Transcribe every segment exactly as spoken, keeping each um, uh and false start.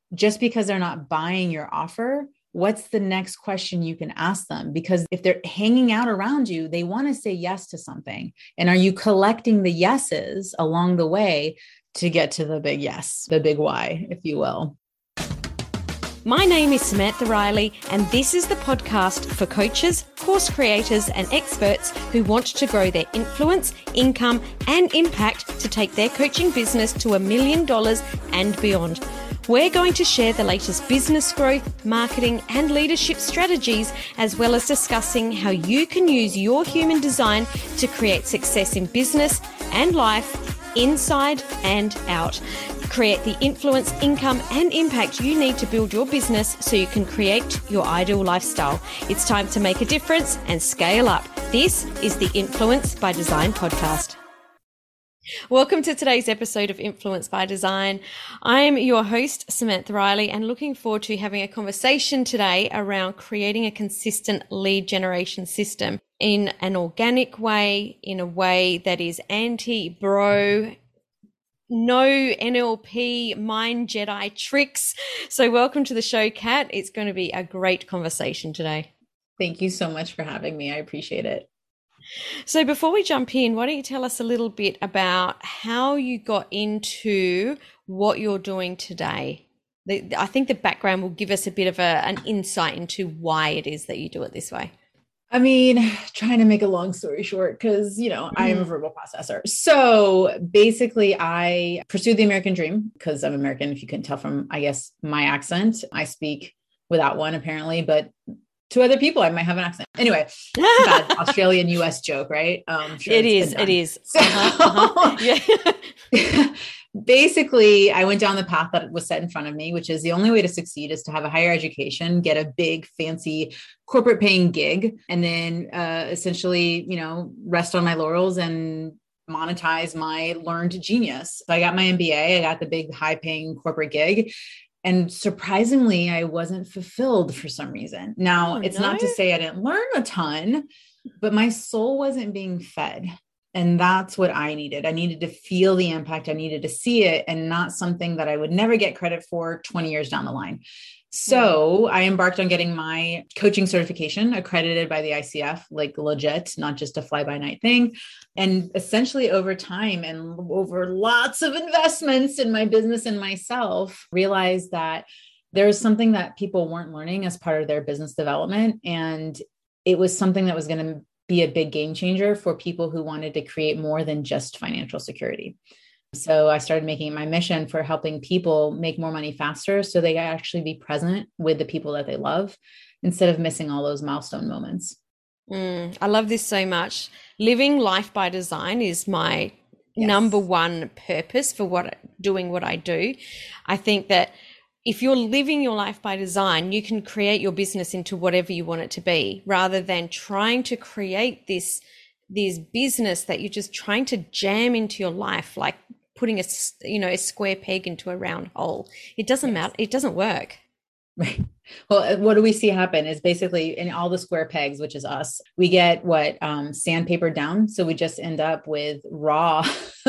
just because they're not buying your offer, what's the next question you can ask them? Because if they're hanging out around you, they want to say yes to something. And are you collecting the yeses along the way to get to the big yes, the big why, if you will? My name is Samantha Riley, and this is the podcast for coaches, course creators, and experts who want to grow their influence, income, and impact to take their coaching business to a million dollars and beyond. We're going to share the latest business growth, marketing, and leadership strategies, as well as discussing how you can use your human design to create success in business and life, inside and out. Create the influence, income, and impact you need to build your business so you can create your ideal lifestyle. It's time to make a difference and scale up. This is the Influence by Design podcast. Welcome to today's episode of Influence by Design. I'm your host, Samantha Riley, and looking forward to having a conversation today around creating a consistent lead generation system in an organic way, in a way that is anti-bro, no N L P, mind Jedi tricks. So welcome to the show, Kat. It's going to be a great conversation today. Thank you so much for having me. I appreciate it. So before we jump in, why don't you tell us a little bit about how you got into what you're doing today? The, I think the background will give us a bit of a, an insight into why it is that you do it this way. I mean, trying to make a long story short, because, you know, I am a verbal processor. So basically, I pursued the American dream because I'm American. If you couldn't tell from, I guess, my accent, I speak without one apparently, but to other people, I might have an accent. Anyway, bad Australian U S joke, right? Um, sure it is. It is. So, uh-huh, uh-huh. Yeah. Basically, I went down the path that was set in front of me, which is the only way to succeed is to have a higher education, get a big, fancy corporate paying gig, and then uh, essentially, you know, rest on my laurels and monetize my learned genius. So I got my M B A, I got the big, high paying corporate gig. And surprisingly, I wasn't fulfilled for some reason. Now, oh, it's no? not to say I didn't learn a ton, but my soul wasn't being fed. And that's what I needed. I needed to feel the impact. I needed to see it, and not something that I would never get credit for twenty years down the line. So I embarked on getting my coaching certification accredited by the I C F, like legit, not just a fly by night thing. And essentially over time and over lots of investments in my business and myself, realized that there's something that people weren't learning as part of their business development. And it was something that was going to be a big game changer for people who wanted to create more than just financial security. So I started making it my mission for helping people make more money faster so they actually be present with the people that they love instead of missing all those milestone moments. Mm, I love this so much. Living life by design is my yes. number one purpose for what doing what I do. I think that if you're living your life by design, you can create your business into whatever you want it to be, rather than trying to create this, this business that you're just trying to jam into your life, like putting a, you know, a square peg into a round hole. It doesn't yes. matter. It doesn't work. Right. Well, what do we see happen is basically in all the square pegs, which is us, we get what um, sandpapered down. So we just end up with raw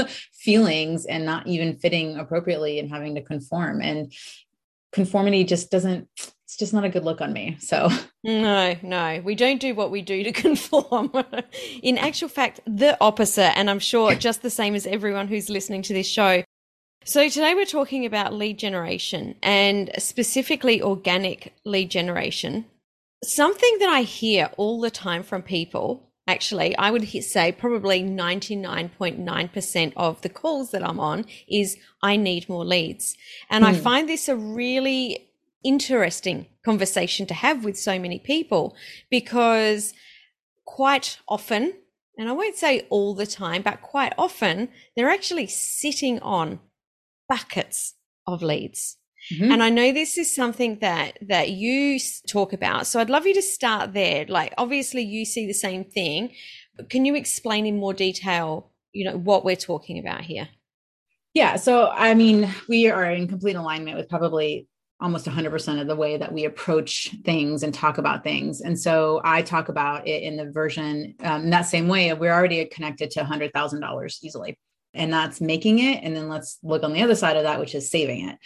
feelings and not even fitting appropriately and having to conform. And conformity just doesn't, it's just not a good look on me. So no, no, we don't do what we do to conform. In actual fact, the opposite. And I'm sure just the same as everyone who's listening to this show. So today we're talking about lead generation, and specifically organic lead generation. Something that I hear all the time from people, actually, I would say probably ninety-nine point nine percent of the calls that I'm on is I need more leads. And hmm. I find this a really interesting conversation to have with so many people, because quite often, and I won't say all the time, but quite often they're actually sitting on buckets of leads. Mm-hmm. And I know this is something that that you talk about. So I'd love you to start there. Like, obviously you see the same thing, but can you explain in more detail, you know, what we're talking about here? Yeah. So, I mean, we are in complete alignment with probably almost one hundred percent of the way that we approach things and talk about things. And so I talk about it in the version, um, in that same way, we're already connected to one hundred thousand dollars easily. And that's making it. And then let's look on the other side of that, which is saving it.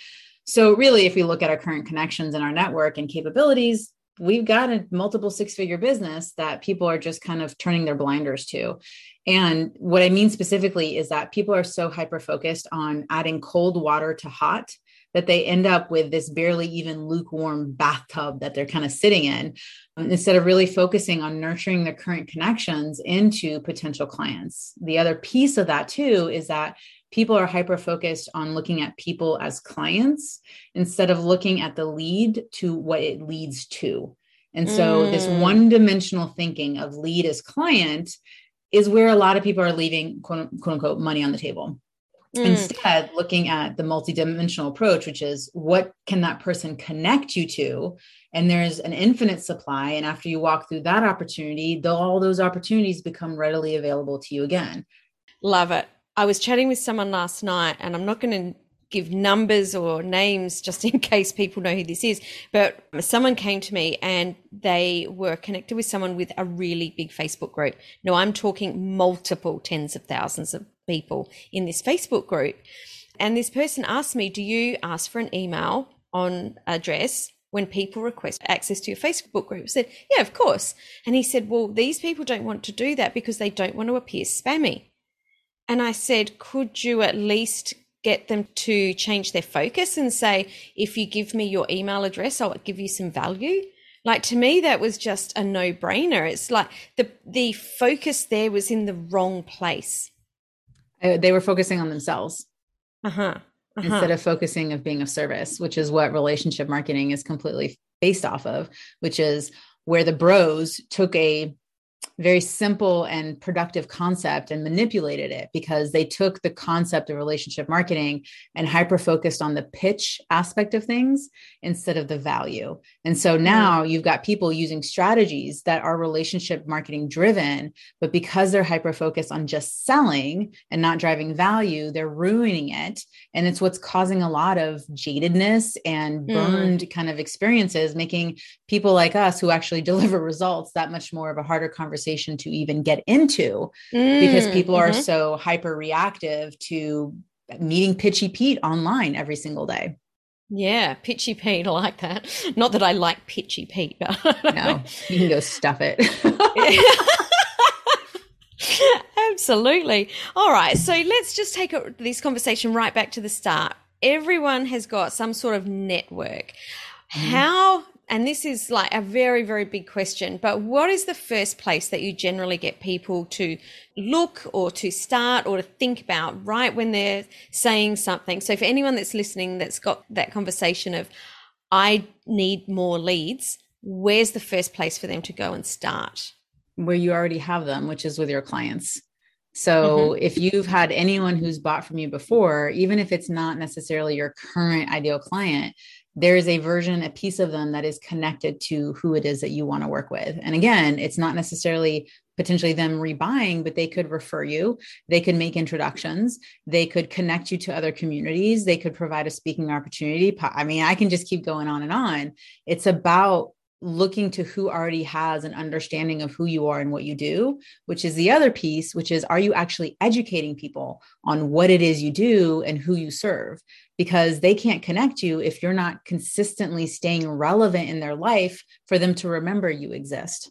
So really, if we look at our current connections in our network and capabilities, we've got a multiple six-figure business that people are just kind of turning their blinders to. And what I mean specifically is that people are so hyper-focused on adding cold water to hot that they end up with this barely even lukewarm bathtub that they're kind of sitting in, um, instead of really focusing on nurturing their current connections into potential clients. The other piece of that too is that people are hyper-focused on looking at people as clients instead of looking at the lead to what it leads to. And so mm. this one-dimensional thinking of lead as client is where a lot of people are leaving quote, quote unquote money on the table. Mm. Instead, looking at the multidimensional approach, which is what can that person connect you to? And there's an infinite supply. And after you walk through that opportunity, the, all those opportunities become readily available to you again. Love it. I was chatting with someone last night, and I'm not going to give numbers or names just in case people know who this is, but someone came to me and they were connected with someone with a really big Facebook group. Now, I'm talking multiple tens of thousands of people in this Facebook group. And this person asked me, do you ask for an email on address when people request access to your Facebook group? I said, yeah, of course. And he said, well, these people don't want to do that because they don't want to appear spammy. And I said, could you at least get them to change their focus and say, if you give me your email address, I'll give you some value? Like, to me, that was just a no-brainer. It's like the the focus there was in the wrong place. Uh, they were focusing on themselves. Uh-huh. Uh-huh. Instead of focusing of being of service, which is what relationship marketing is completely based off of, which is where the bros took a very simple and productive concept and manipulated it, because they took the concept of relationship marketing and hyper focused on the pitch aspect of things instead of the value. And so now mm. you've got people using strategies that are relationship marketing driven, but because they're hyper focused on just selling and not driving value, they're ruining it. And it's what's causing a lot of jadedness and burned mm. kind of experiences, making people like us who actually deliver results that much more of a harder conversation to even get into, mm, because people mm-hmm. are so hyper reactive to meeting Pitchy Pete online every single day. Yeah, Pitchy Pete, I like that. Not that I like Pitchy Pete, but no, you can go stuff it. Absolutely. All right, so let's just take a, this conversation right back to the start. Everyone has got some sort of network. Mm. How And this is like a very, very big question, but what is the first place that you generally get people to look or to start or to think about right when they're saying something? So for anyone that's listening that's got that conversation of, I need more leads, where's the first place for them to go and start? Where you already have them, which is with your clients. So mm-hmm. if you've had anyone who's bought from you before, even if it's not necessarily your current ideal client, there is a version, a piece of them that is connected to who it is that you want to work with. And again, it's not necessarily potentially them rebuying, but they could refer you. They could make introductions. They could connect you to other communities. They could provide a speaking opportunity. I mean, I can just keep going on and on. It's about looking to who already has an understanding of who you are and what you do, which is the other piece, which is, are you actually educating people on what it is you do and who you serve? Because they can't connect you if you're not consistently staying relevant in their life for them to remember you exist.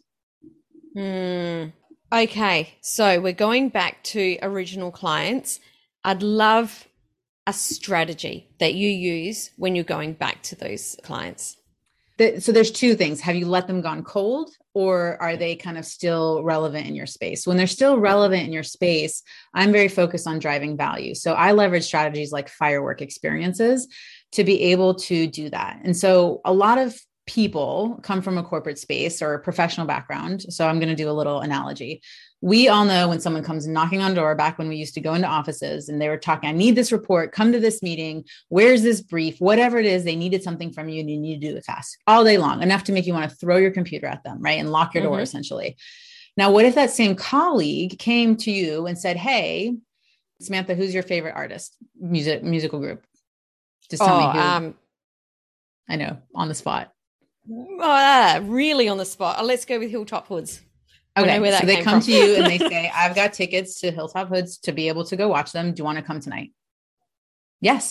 Mm, okay. So we're going back to original clients. I'd love a strategy that you use when you're going back to those clients. The, so there's two things. Have you let them gone cold, or are they kind of still relevant in your space? When they're still relevant in your space, I'm very focused on driving value. So I leverage strategies like firework experiences to be able to do that. And so a lot of people come from a corporate space or a professional background. So I'm going to do a little analogy. We all know when someone comes knocking on the door, back when we used to go into offices and they were talking, I need this report, come to this meeting, where's this brief, whatever it is, they needed something from you and you need to do it fast all day long, enough to make you want to throw your computer at them, right? And lock your door, mm-hmm. essentially. Now, what if that same colleague came to you and said, hey, Samantha, who's your favorite artist, music, musical group? Just tell oh, me who. Um, I know, on the spot. Oh, really on the spot. Oh, let's go with Hilltop Hoods. Okay, so they come from. to you and they say, I've got tickets to Hilltop Hoods to be able to go watch them. Do you want to come tonight? Yes.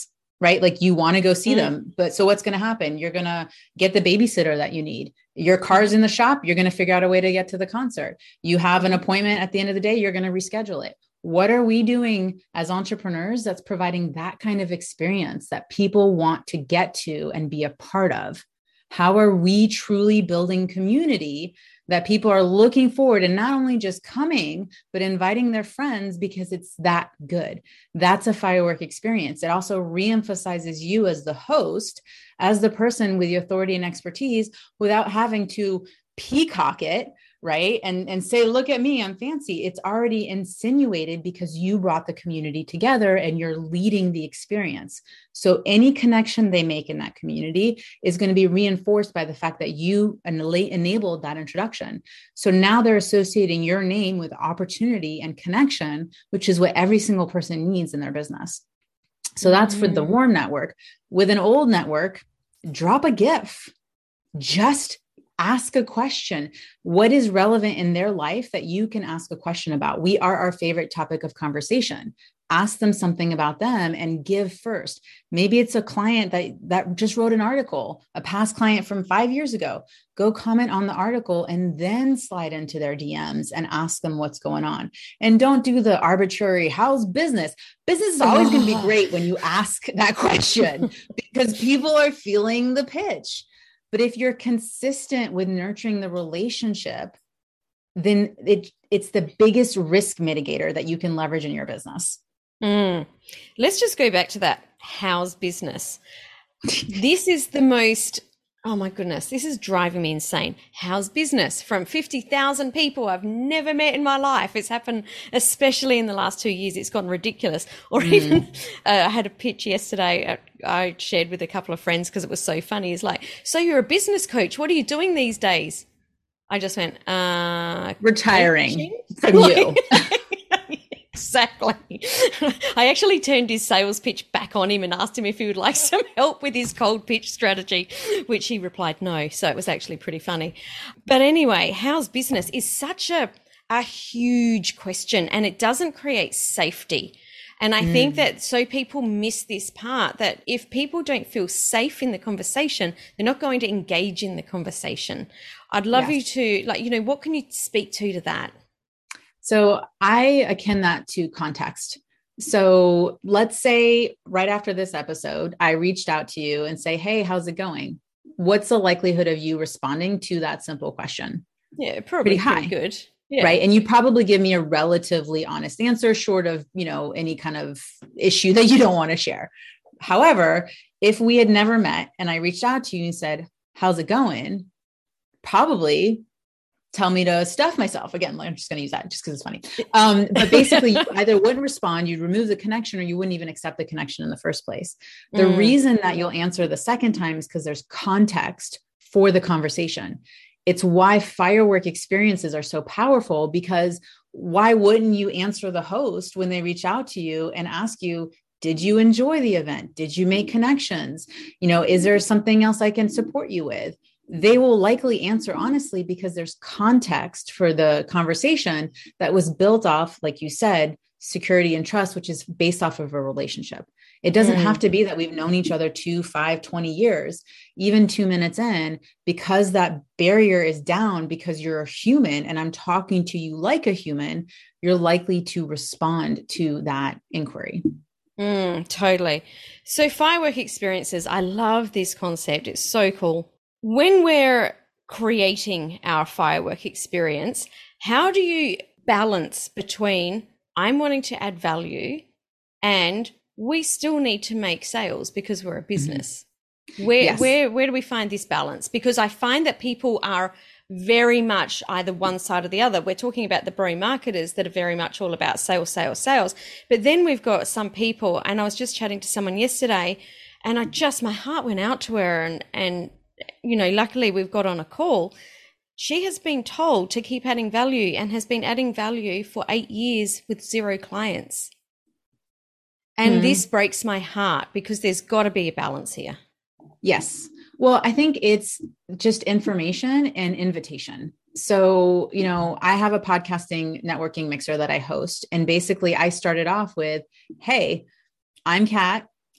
right? Like you want to go see Mm. them, but so what's going to happen? You're going to get the babysitter that you need. Your car's in the shop. You're going to figure out a way to get to the concert. You have an appointment at the end of the day. You're going to reschedule it. What are we doing as entrepreneurs that's providing that kind of experience that people want to get to and be a part of? How are we truly building community that people are looking forward and not only just coming, but inviting their friends because it's that good? That's a firework experience. It also reemphasizes you as the host, as the person with the authority and expertise without having to peacock it, right? And, and say, look at me, I'm fancy. It's already insinuated because you brought the community together and you're leading the experience. So any connection they make in that community is going to be reinforced by the fact that you enabled that introduction. So now they're associating your name with opportunity and connection, which is what every single person needs in their business. So that's for the warm network. With an old network, drop a GIF. Just ask a question. What is relevant in their life that you can ask a question about? We are our favorite topic of conversation. Ask them something about them and give first. Maybe it's a client that, that just wrote an article, a past client from five years ago. Go comment on the article and then slide into their D Ms and ask them what's going on. And don't do the arbitrary, how's business? Business is always oh. going to be great when you ask that question because people are feeling the pitch. But if you're consistent with nurturing the relationship, then it, it's the biggest risk mitigator that you can leverage in your business. Mm. Let's just go back to that. How's business? This is the most, oh my goodness, this is driving me insane. How's business from fifty thousand people I've never met in my life. It's happened, especially in the last two years. It's gotten ridiculous. Or mm. even uh, I had a pitch yesterday at, I shared with a couple of friends because it was so funny. It's like, so you're a business coach. What are you doing these days? I just went, uh, retiring from you. Exactly. I actually turned his sales pitch back on him and asked him if he would like some help with his cold pitch strategy, which he replied no. So it was actually pretty funny. But anyway, how's business is such a, a huge question, and it doesn't create safety. And I mm. think that so people miss this part, that if people don't feel safe in the conversation, they're not going to engage in the conversation. I'd love yes. you to, like, you know, what can you speak to to that? So I akin that to context. So let's say right after this episode, I reached out to you and say, hey, how's it going? What's the likelihood of you responding to that simple question? Yeah, probably pretty high. Pretty good. Yeah. Right. And you probably give me a relatively honest answer, short of, you know, any kind of issue that you don't want to share. However, if we had never met and I reached out to you and said, how's it going? Probably tell me to stuff myself. Again, I'm just going to use that just because it's funny. Um, but basically you either wouldn't respond, you'd remove the connection, or you wouldn't even accept the connection in the first place. The mm. reason that you'll answer the second time is because there's context for the conversation. It's why firework experiences are so powerful, because why wouldn't you answer the host when they reach out to you and ask you, did you enjoy the event? Did you make connections? You know, is there something else I can support you with? They will likely answer honestly because there's context for the conversation that was built off, like you said, security and trust, which is based off of a relationship. It doesn't mm. have to be that we've known each other two, five, twenty years, even two minutes in, because that barrier is down because you're a human and I'm talking to you like a human, you're likely to respond to that inquiry. Mm, totally. So firework experiences, I love this concept. It's so cool. When we're creating our firework experience, how do you balance between I'm wanting to add value and we still need to make sales because we're a business? Mm-hmm. Where, yes. where, where do we find this balance? Because I find that people are very much either one side or the other. We're talking about the bro marketers that are very much all about sales, sales, sales. But then we've got some people, and I was just chatting to someone yesterday and I just, my heart went out to her and, and, you know, luckily we've got on a call. She has been told to keep adding value and has been adding value for eight years with zero clients. And mm. this breaks my heart because there's got to be a balance here. Yes. Well, I think it's just information and invitation. So, you know, I have a podcasting networking mixer that I host. And basically I started off with, hey, I'm Kat.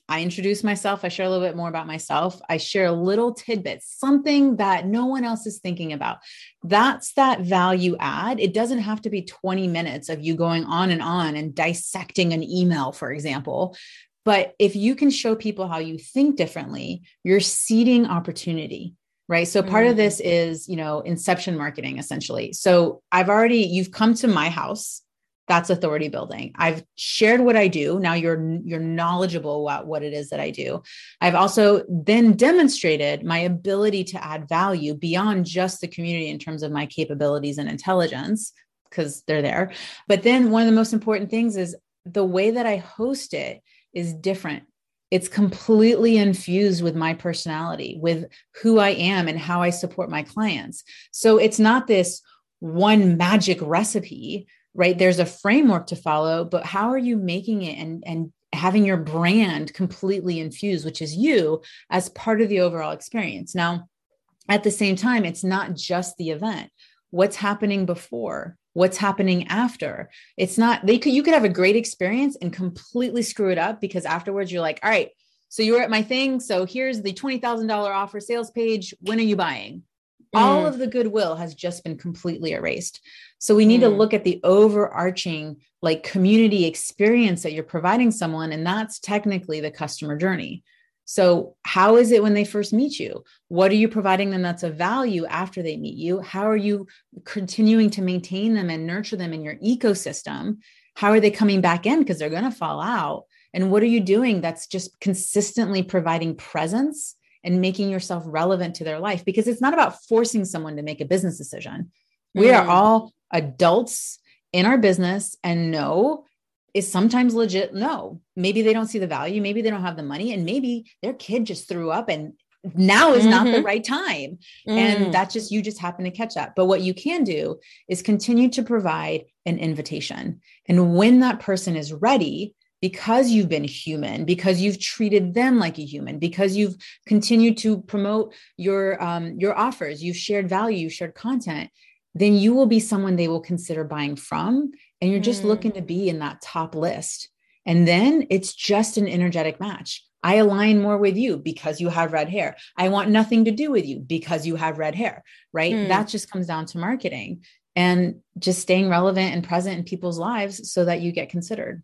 I introduce myself. I share a little bit more about myself. I share little tidbits, something that no one else is thinking about. That's that value add. It doesn't have to be twenty minutes of you going on and on and dissecting an email, for example. But if you can show people how you think differently, you're seeding opportunity, right? So part mm. of this is, you know, inception marketing, essentially. So I've already, you've come to my house. That's authority building. I've shared what I do. Now you're, you're knowledgeable about what it is that I do. I've also then demonstrated my ability to add value beyond just the community in terms of my capabilities and intelligence, because they're there. But then one of the most important things is the way that I host it is different. It's completely infused with my personality, with who I am and how I support my clients. So it's not this one magic recipe, right? There's a framework to follow, but how are you making it and, and having your brand completely infused, which is you, as part of the overall experience? Now, at the same time, it's not just the event. What's happening before? What's happening after? It's not, they could, you could have a great experience and completely screw it up because afterwards you're like, all right, so you were at my thing. So here's the twenty thousand dollars offer sales page. When are you buying? Mm. All of the goodwill has just been completely erased. So we need mm. to look at the overarching like community experience that you're providing someone. And that's technically the customer journey. So how is it when they first meet you? What are you providing them that's of value after they meet you? How are you continuing to maintain them and nurture them in your ecosystem? How are they coming back in? Because they're going to fall out. And what are you doing that's just consistently providing presence and making yourself relevant to their life? Because it's not about forcing someone to make a business decision. We mm. are all adults in our business, and no is sometimes legit. No, maybe they don't see the value. Maybe they don't have the money, and maybe their kid just threw up and now is mm-hmm. not the right time. Mm. And that just, you just happen to catch that. But what you can do is continue to provide an invitation. And when that person is ready, because you've been human, because you've treated them like a human, because you've continued to promote your, um, your offers, you've shared value, you've shared content, then you will be someone they will consider buying from. And you're just mm. looking to be in that top list. And then it's just an energetic match. I align more with you because you have red hair. I want nothing to do with you because you have red hair, right? Mm. That just comes down to marketing and just staying relevant and present in people's lives so that you get considered.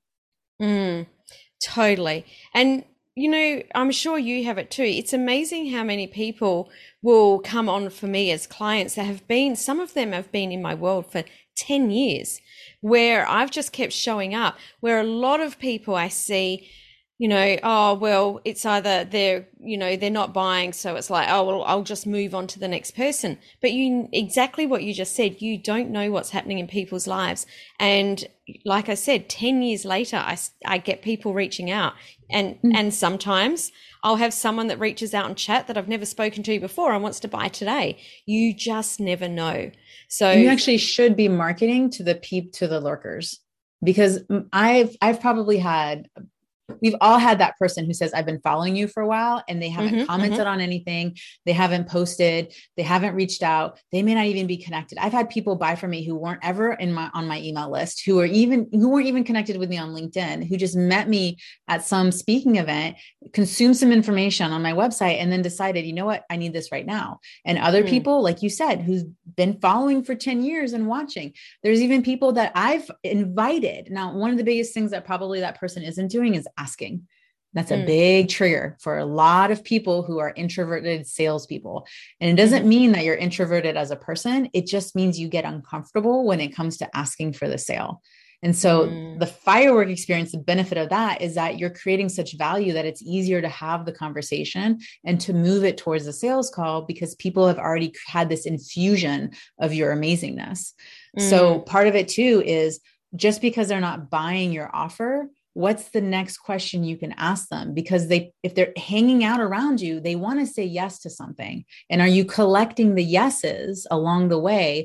Mm, totally. And, you know, I'm sure you have it too. It's amazing how many people will come on for me as clients that have been, some of them have been in my world for ten years, where I've just kept showing up, where a lot of people I see, you know, oh, well, it's either they're, you know, they're not buying. So it's like, oh, well, I'll just move on to the next person. But you, exactly what you just said, you don't know what's happening in people's lives. And like I said, ten years later, I, I get people reaching out, and, mm. and sometimes I'll have someone that reaches out in chat that I've never spoken to before and wants to buy today. You just never know. So you actually should be marketing to the peep, to the lurkers, because I've, I've probably had, we've all had that person who says, I've been following you for a while, and they haven't mm-hmm, commented mm-hmm. on anything. They haven't posted. They haven't reached out. They may not even be connected. I've had people buy from me who weren't ever in my, on my email list, who are even, who weren't even connected with me on LinkedIn, who just met me at some speaking event, consumed some information on my website, and then decided, you know what, I need this right now. And other mm. people, like you said, who's been following for ten years and watching. There's even people that I've invited. Now, one of the biggest things that probably that person isn't doing is asking. That's a mm. big trigger for a lot of people who are introverted salespeople. And it doesn't mm-hmm. mean that you're introverted as a person. It just means you get uncomfortable when it comes to asking for the sale. And so mm. the firework experience, the benefit of that is that you're creating such value that it's easier to have the conversation and to move it towards the sales call, because people have already had this infusion of your amazingness. Mm. So part of it too is, just because they're not buying your offer, what's the next question you can ask them? Because they, if they're hanging out around you, they want to say yes to something. And are you collecting the yeses along the way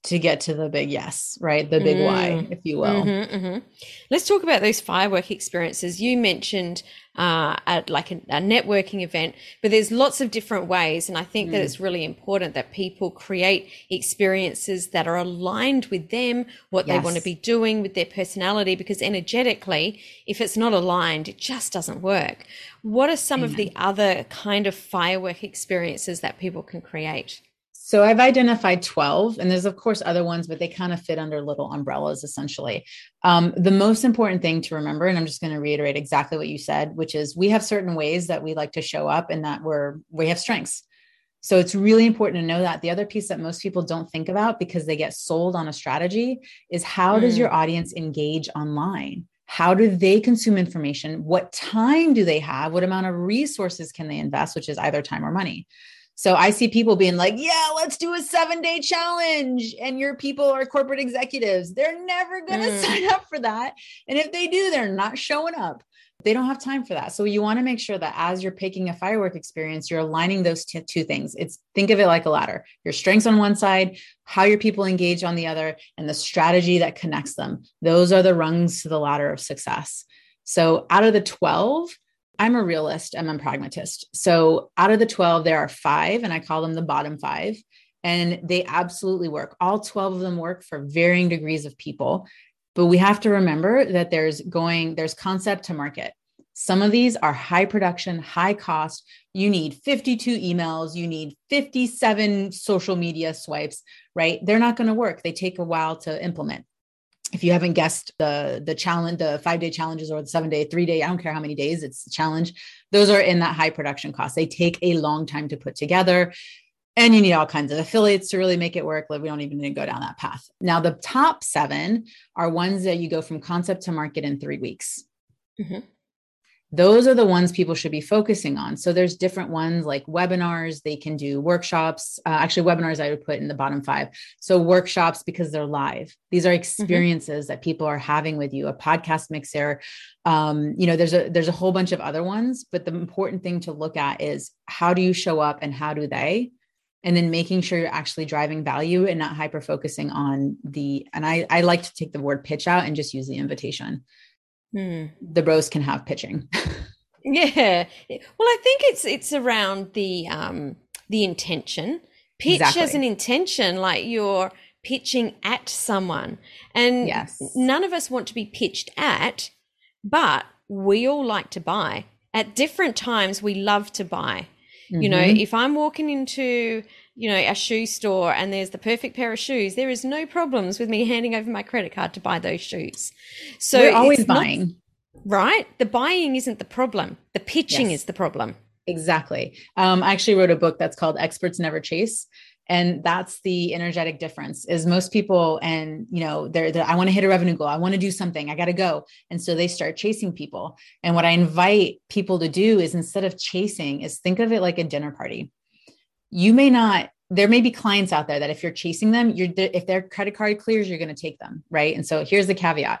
to get to the big yes, right? The big Mm. why, if you will. Mm-hmm, mm-hmm. Let's talk about those firework experiences. You mentioned uh, at like a, a networking event, but there's lots of different ways. And I think mm. that it's really important that people create experiences that are aligned with them, what yes. they want to be doing with their personality, because energetically, if it's not aligned, it just doesn't work. What are some Amen. Of the other kind of firework experiences that people can create? So I've identified twelve, and there's of course other ones, but they kind of fit under little umbrellas essentially. Um, the most important thing to remember, and I'm just going to reiterate exactly what you said, which is we have certain ways that we like to show up and that we're, we have strengths. So it's really important to know that. The other piece that most people don't think about because they get sold on a strategy is how mm. does your audience engage online? How do they consume information? What time do they have? What amount of resources can they invest, which is either time or money? So I see people being like, yeah, let's do a seven day challenge. And your people are corporate executives. They're never going to mm. sign up for that. And if they do, they're not showing up. They don't have time for that. So you want to make sure that as you're picking a firework experience, you're aligning those t- two things. It's think of it like a ladder, your strengths on one side, how your people engage on the other, and the strategy that connects them. Those are the rungs to the ladder of success. So out of the twelve, I'm a realist. I'm a pragmatist. So out of the twelve, there are five, and I call them the bottom five, and they absolutely work. All twelve of them work for varying degrees of people, but we have to remember that there's going, there's concept to market. Some of these are high production, high cost. You need fifty-two emails. You need fifty-seven social media swipes, right? They're not going to work. They take a while to implement. If you haven't guessed the, the challenge, the five day challenges or the seven day, three day, I don't care how many days it's a challenge. Those are in that high production cost. They take a long time to put together, and you need all kinds of affiliates to really make it work. Like we don't even need to go down that path. Now, the top seven are ones that you go from concept to market in three weeks. Mm-hmm. Those are the ones people should be focusing on. So there's different ones like webinars. They can do workshops. Uh, actually, webinars I would put in the bottom five. So workshops, because they're live. These are experiences mm-hmm. that people are having with you. A podcast mixer. Um, you know, there's a there's a whole bunch of other ones. But the important thing to look at is how do you show up and how do they? And then making sure you're actually driving value and not hyper focusing on the. And I I like to take the word pitch out and just use the invitation. Hmm. The bros can have pitching. Yeah. Well, I think it's it's around the um the intention. Pitch exactly. as an intention, like you're pitching at someone. And yes. none of us want to be pitched at, but we all like to buy. At different times, we love to buy. Mm-hmm. You know, if I'm walking into, you know, a shoe store and there's the perfect pair of shoes, there is no problems with me handing over my credit card to buy those shoes. So we're always buying. Not, right? The buying isn't the problem. The pitching yes. is the problem. Exactly. Um, I actually wrote a book that's called Experts Never Chase. And that's the energetic difference is most people, and, you know, they're, they're I want to hit a revenue goal. I want to do something. I got to go. And so they start chasing people. And what I invite people to do is instead of chasing is think of it like a dinner party. You may not, there may be clients out there that if you're chasing them, you're, if their credit card clears, you're going to take them. Right. And so here's the caveat.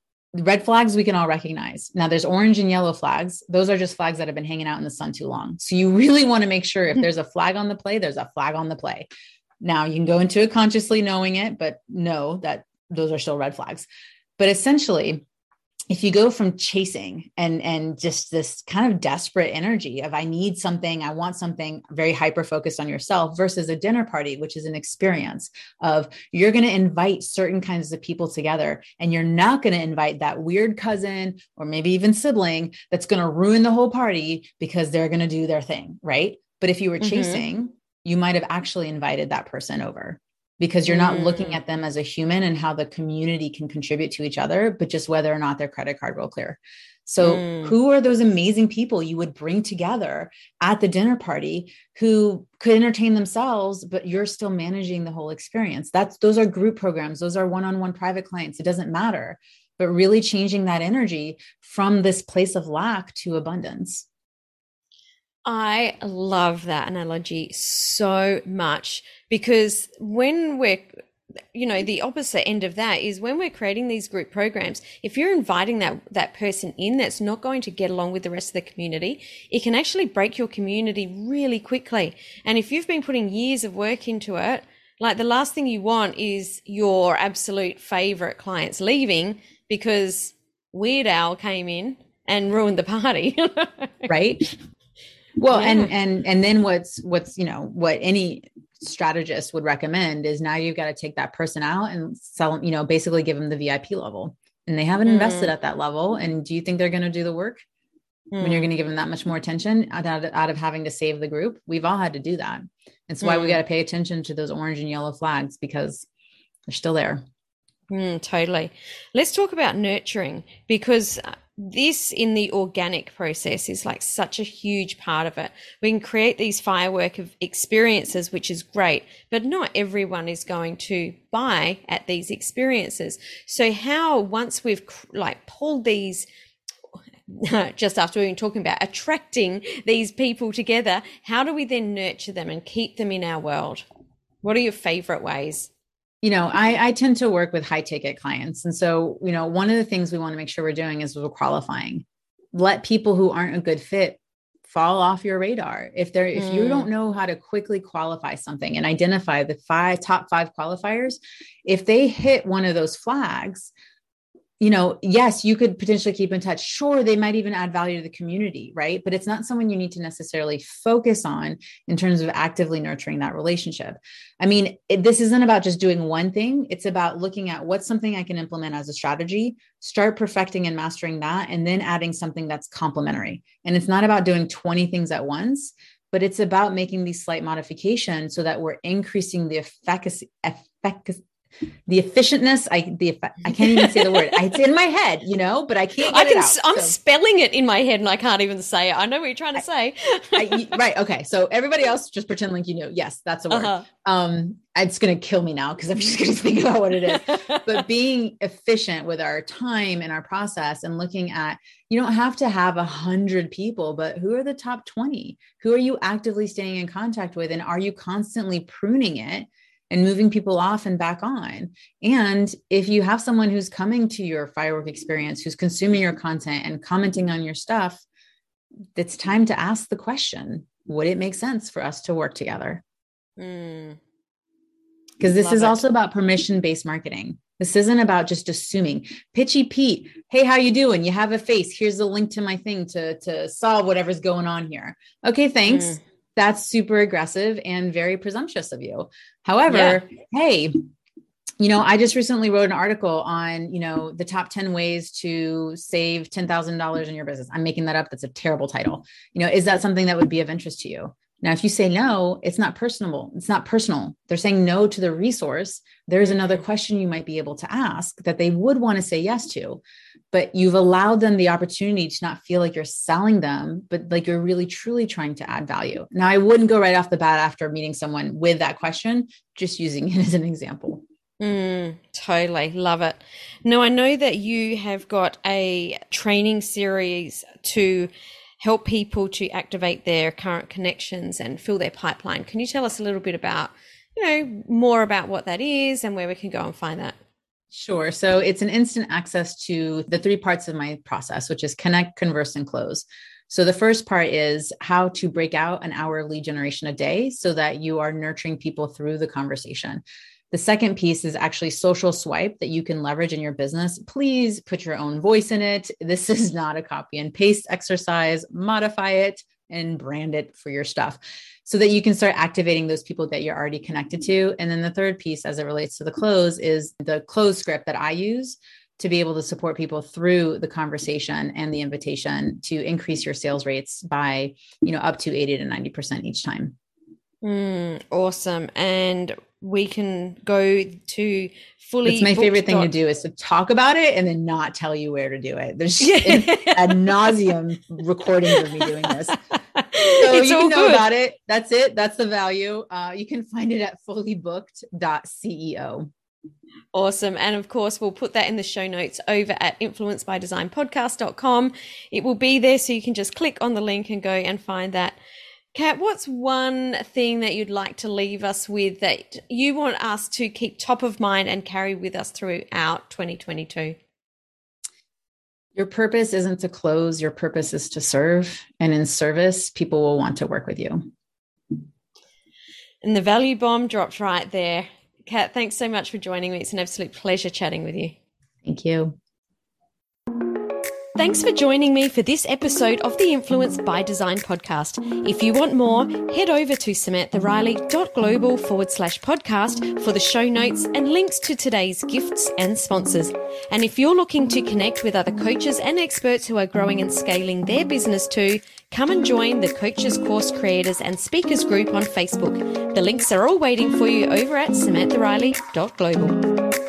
Red flags we can all recognize. Now there's orange and yellow flags. Those are just flags that have been hanging out in the sun too long. So you really want to make sure if there's a flag on the play, there's a flag on the play. Now you can go into it consciously knowing it, but know that those are still red flags. But essentially, if you go from chasing and, and just this kind of desperate energy of I need something, I want something, very hyper-focused on yourself versus a dinner party, which is an experience of you're going to invite certain kinds of people together and you're not going to invite that weird cousin or maybe even sibling that's going to ruin the whole party because they're going to do their thing, right? But if you were chasing, mm-hmm. you might have actually invited that person over. Because you're not mm. looking at them as a human and how the community can contribute to each other, but just whether or not their credit card will clear. So mm. who are those amazing people you would bring together at the dinner party who could entertain themselves, but you're still managing the whole experience? That's, those are group programs. Those are one-on-one private clients. It doesn't matter, but really changing that energy from this place of lack to abundance. I love that analogy so much because when we're, you know, the opposite end of that is when we're creating these group programs, if you're inviting that, that person in that's not going to get along with the rest of the community, it can actually break your community really quickly. And if you've been putting years of work into it, Like the last thing you want is your absolute favorite clients leaving because Weird Al came in and ruined the party. Right. Well, Yeah. and, and, and then what's, what's, you know, what any strategist would recommend is now you've got to take that person out and sell them, you know, basically give them the V I P level, and they haven't invested Mm. at that level. And do you think they're going to do the work when you're Mm. going to give them that much more attention out of, out of having to save the group? We've all had to do that. And so why we Mm. got to pay attention to those orange and yellow flags, because they're still there. Mm, totally. Let's talk about nurturing, because this in the organic process is like such a huge part of it. We can create these firework of experiences, which is great, but not everyone is going to buy at these experiences. So how, once we've like pulled these, just after we've been talking about attracting these people together, how do we then nurture them and keep them in our world? What are your favorite ways? You know, I, I tend to work with high ticket clients. And so, you know, one of the things we want to make sure we're doing is we're qualifying. Let people who aren't a good fit fall off your radar. If they're, if you don't know how to quickly qualify something and identify the five top five qualifiers, if they hit one of those flags, you know, yes, you could potentially keep in touch. Sure, they might even add value to the community, right? But it's not someone you need to necessarily focus on in terms of actively nurturing that relationship. I mean, it, this isn't about just doing one thing. It's about looking at what's something I can implement as a strategy, start perfecting and mastering that, and then adding something that's complementary. And it's not about doing twenty things at once, but it's about making these slight modifications so that we're increasing the efficacy, efficacy the efficientness. I, the, I can't even say the word. It's in my head, you know, but I can't get I can, it out. I'm so. spelling it in my head and I can't even say it. I know what you're trying to say. I, I, right. Okay. So everybody else just pretend like, you know, yes, that's a word. Uh-huh. Um, it's going to kill me now because I'm just going to think about what it is, but being efficient with our time and our process and looking at, you don't have to have a hundred people, but who are the top twenty? Who are you actively staying in contact with? And are you constantly pruning it and moving people off and back on? And if you have someone who's coming to your firework experience, who's consuming your content and commenting on your stuff, it's time to ask the question, would it make sense for us to work together? Mm. Because this Love is it. also about permission-based marketing. This isn't about just assuming. Pitchy Pete, hey, how you doing? You have a face. Here's the link to my thing to, to solve whatever's going on here. Okay, thanks. Mm. That's super aggressive and very presumptuous of you. However, yeah. hey, you know, I just recently wrote an article on, you know, the top ten ways to save ten thousand dollars in your business. I'm making that up. That's a terrible title. You know, is that something that would be of interest to you? Now, if you say no, it's not personable. It's not personal. They're saying no to the resource. There's another question you might be able to ask that they would want to say yes to, but you've allowed them the opportunity to not feel like you're selling them, but like you're really, truly trying to add value. Now, I wouldn't go right off the bat after meeting someone with that question, just using it as an example. Mm, totally. Love it. Now, I know that you have got a training series to help people to activate their current connections and fill their pipeline. Can you tell us a little bit about, you know, more about what that is and where we can go and find that? Sure. So it's an instant access to the three parts of my process, which is connect, converse, and close. So the first part is how to break out an hour lead generation a day so that you are nurturing people through the conversation. The second piece is actually social swipe that you can leverage in your business. Please put your own voice in it. This is not a copy and paste exercise. Modify it and brand it for your stuff so that you can start activating those people that you're already connected to. And then the third piece, as it relates to the close, is the close script that I use to be able to support people through the conversation and the invitation to increase your sales rates by, you know, up to eighty to ninety percent each time. Mm, awesome. And we can go to fully. It's my favorite thing to do is to talk about it and then not tell you where to do it. There's ad nauseum recordings of me doing this. So it's you can know good. About it. That's it. That's the value. Uh, you can find it at fully booked dot C E O. Awesome. And of course, we'll put that in the show notes over at influence by design podcast dot com. It will be there, so you can just click on the link and go and find that. Kat, what's one thing that you'd like to leave us with that you want us to keep top of mind and carry with us throughout twenty twenty-two? Your purpose isn't to close. Your purpose is to serve. And in service, people will want to work with you. And the value bomb dropped right there. Kat, thanks so much for joining me. It's an absolute pleasure chatting with you. Thank you. Thanks for joining me for this episode of the Influence by Design podcast. If you want more, head over to samanthariley.global forward slash podcast for the show notes and links to today's gifts and sponsors. And if you're looking to connect with other coaches and experts who are growing and scaling their business too, come and join the Coaches, Course Creators and Speakers group on Facebook. The links are all waiting for you over at samanthariley dot global.